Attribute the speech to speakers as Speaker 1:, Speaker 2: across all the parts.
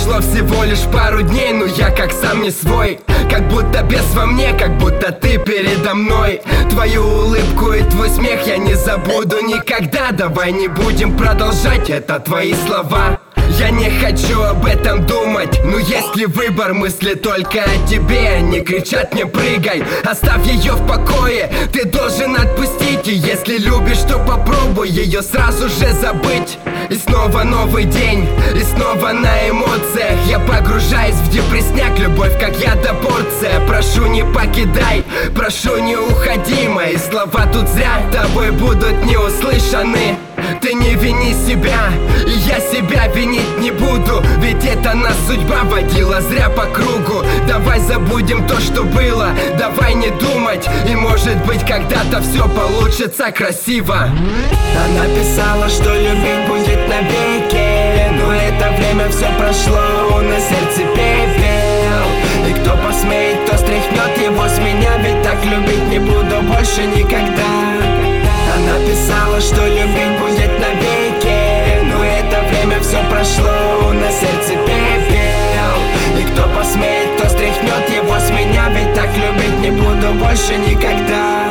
Speaker 1: Прошло всего лишь пару дней, но я как сам не свой. Как будто бес во мне, как будто ты передо мной. Твою улыбку и твой смех я не забуду никогда. Давай не будем продолжать, это твои слова. Я не хочу об этом думать, но есть ли выбор, мысли только о тебе. Не кричат мне прыгай, оставь ее в покое. Ты должен отпустить, и если любишь, то попробуй ее сразу же забыть. И снова новый день, и снова на эмоциях я погружаюсь в депресняк, любовь как яда порция. Прошу, не покидай, прошу, не уходи. Мои слова тут зря тобой будут не услышаны. Ты не вини себя, и я себя винить не буду. Ведь это нас судьба водила зря по кругу. Давай забудем то, что было, давай не думать. И может быть когда-то все получится красиво. Она писала, что любить будет навеки, но это время все прошло, на сердце пепел. И кто посмеет, то стряхнет его с меня, ведь так любить не буду больше никогда. Она писала, что любить будет навеки, но это время все прошло, на сердце пепел. И кто посмеет, то стряхнет его с меня, ведь так любить не буду больше никогда.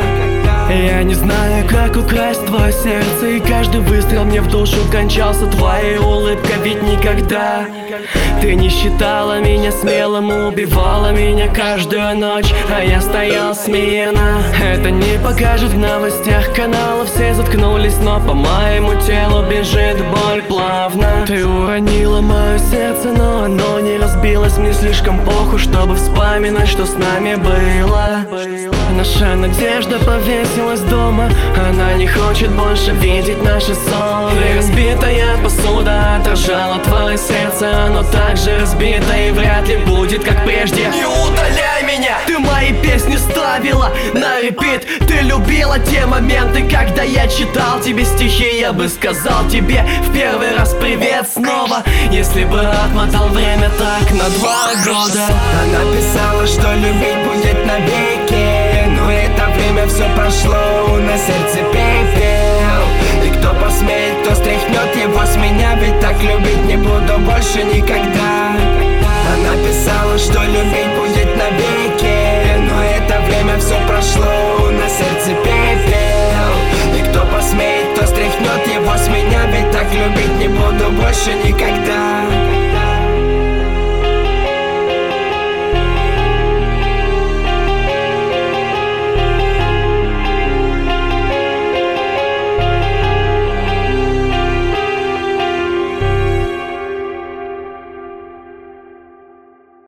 Speaker 2: Я не знаю, как украсть твое сердце, и каждый выстрел мне в душу кончался твоей улыбкой, ведь никогда ты не считала меня смелым, убивала меня каждую ночь, а я стоял смирно. Это не покажет в новостях, каналы все заткнулись, но по моему телу бежит боль плавно. Ты уронила мое сердце, но оно не разбилось, мне слишком похуй, чтобы вспоминать, что с нами было. Наша надежда повесилась дома, она не хочет больше видеть наши ссоры. Разбитая посуда отражала твое сердце, оно также разбито и вряд ли будет как прежде. Не удаляй меня! Ты мои песни ставила на репит. Ты любила те моменты, когда я читал тебе стихи. Я бы сказал тебе в первый раз привет снова, если бы отмотал время так на 2 года.
Speaker 1: Она писала, что любить будет навеки, но это время все прошло, на сердце пепел. И кто посмеет, то стряхнет его с меня, ведь так любить не буду больше никогда. Она писала, что любить будет навеки, но это время все прошло, на сердце пепел. И кто посмеет, то стряхнет его с меня, ведь так любить не буду больше никогда.